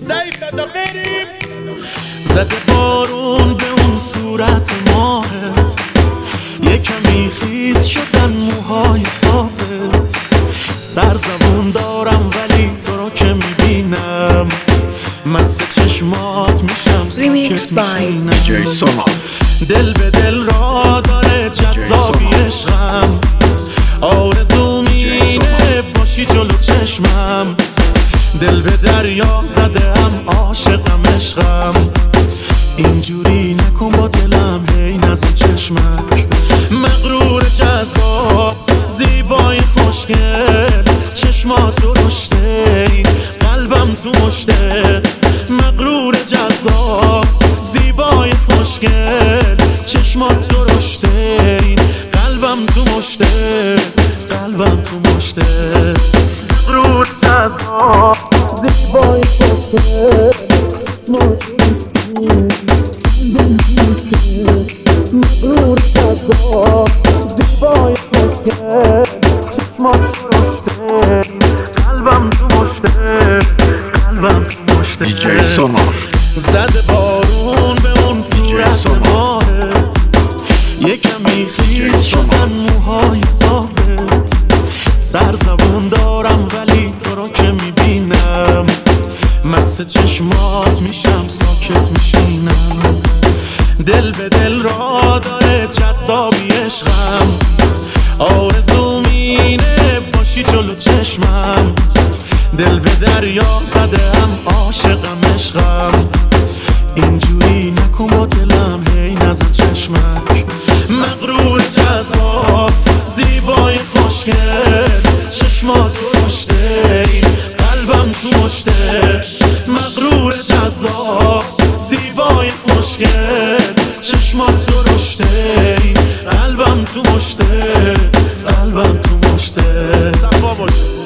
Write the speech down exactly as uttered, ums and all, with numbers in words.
سعید دادا بریم. زده بارون به اون صورت ماهت، یکمی خیز شدن موهای صافت. سرزبون دارم ولی تو رو که میبینم، مست چشمات میشم ساکت میشینم. دل به دل را داره جذابی عشقم، آرزوم اینه باشی جلو چشمم. دل به دریا زدم عاشقم عشقم، اینجوری نکن با دلم هی نزن چشمک. مغرور جذاب زیبای خوشگل، چشمات درشته قلبم تو مشته. مغرور جذاب زیبای خوشگل، چشمات درشته قلبم تو مشته. قلبم تو مشته. مغرور جذاب زیبای خوشگل، مغرور جذاب زیبای خوشگل، چشمات درشته قلبم تو مشته. قلبم تو مشته. دیجی سونار زده بارون به اون صورت ماهت، یکمی خیز شدن موهای صافت. سرزبون دارم ولی تو رو که میبینم، مست چشمات میشم ساکت میشینم. دل به دل را داره جذابی عشقم، آرزوم اینه باشی جلو چشمم. دل به دریا زدم عاشقم عشقم، اینجوری نکن با دلم هی نزن چشمک. مغرور جذاب زیبای خوشگل، چشمات درشته قلبم تو مشته. مغرور جذاب زیبای خوشگل، چشمات درشته قلبم تو مشته. قلبم تو مشته.